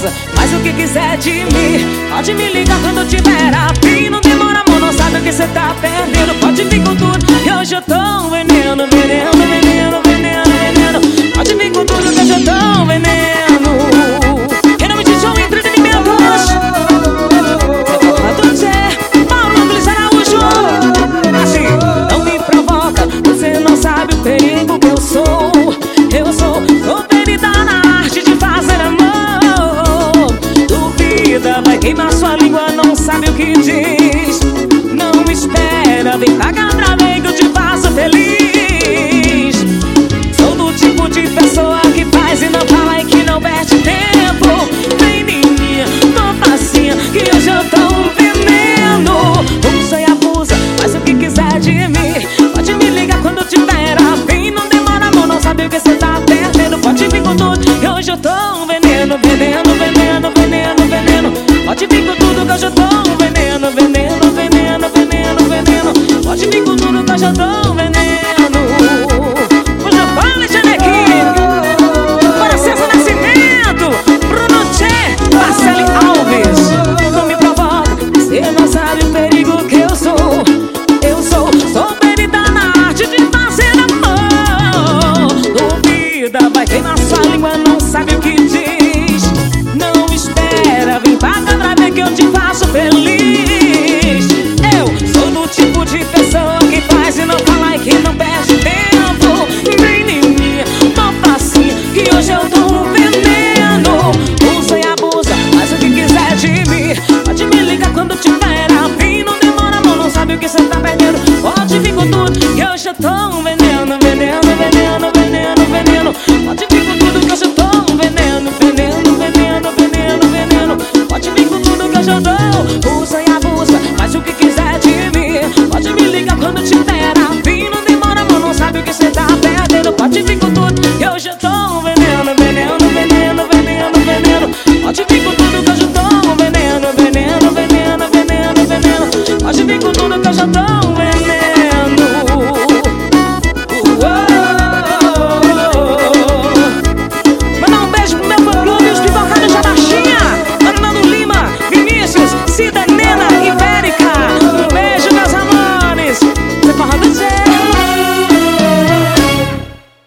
abusa, faz o que quiser de mim. Pode me ligar quando tiver afim. Não demora, amor, não sabe o que cê tá perdendo. Pode vir com tudo, que hoje eu tô um veneno, veneno, veneno, veneno, veneno. Pode vir com tudo, que hoje eu tô um veneno. Em nome de João Entretenimentos, Sapato Tchê, Paulo Luiz Araújo. Assim, não me provoca, você não sabe o perigo que eu sou. Eu sou perdida na arte de fazer amor. Duvida, vai queimar sua língua, não sabe o que diz. Não espera, vem pagar pra ver que eu te faço feliz. Sou do tipo de pessoa que faz e não fala e que não perde tempo. Vem em mim, tô facinha, que hoje eu tô um veneno. Usa e abusa, faz o que quiser de mim. Pode me ligar quando tiver afim. Não demora, amor, não sabe o que cê tá perdendo. Pode vir com tudo, que hoje eu tô um veneno, veneno, veneno, veneno, veneno. Pode vir com tudo, que hoje eu tô um veneno, veneno, veneno, veneno, veneno. Pode vir com tudo, que hoje eu tô um veneno. Hoje eu falo de Nequinho, para César Nascimento, Bruno Tchê, Marcele Alves. Não me provoca, você não sabe o perigo que eu sou. Eu sou perdida na arte de fazer amor. Duvida, vai queimar sua língua, não sabe o que diz. Não espera, vem pagar pra ver que eu te faço feliz. Eu sou do tipo de pessoa que faz e não fala e que não perde tempo. Vem em mim, tô facinha, que hoje eu tô um veneno. Usa e abusa, faz o que quiser de mim. Pode me ligar quando tiver afim. Não demora, amor, não sabe o que cê tá perdendo. Pode vir com tudo, que hoje eu tô um veneno, veneno, veneno, veneno, veneno. Pode vir com tudo, que hoje eu tô um veneno, veneno, veneno, veneno, veneno. Pode vir com tudo, que hoje eu tô. Usa e abusa, faz o que quiser de mim. Pode me ligar quando tiver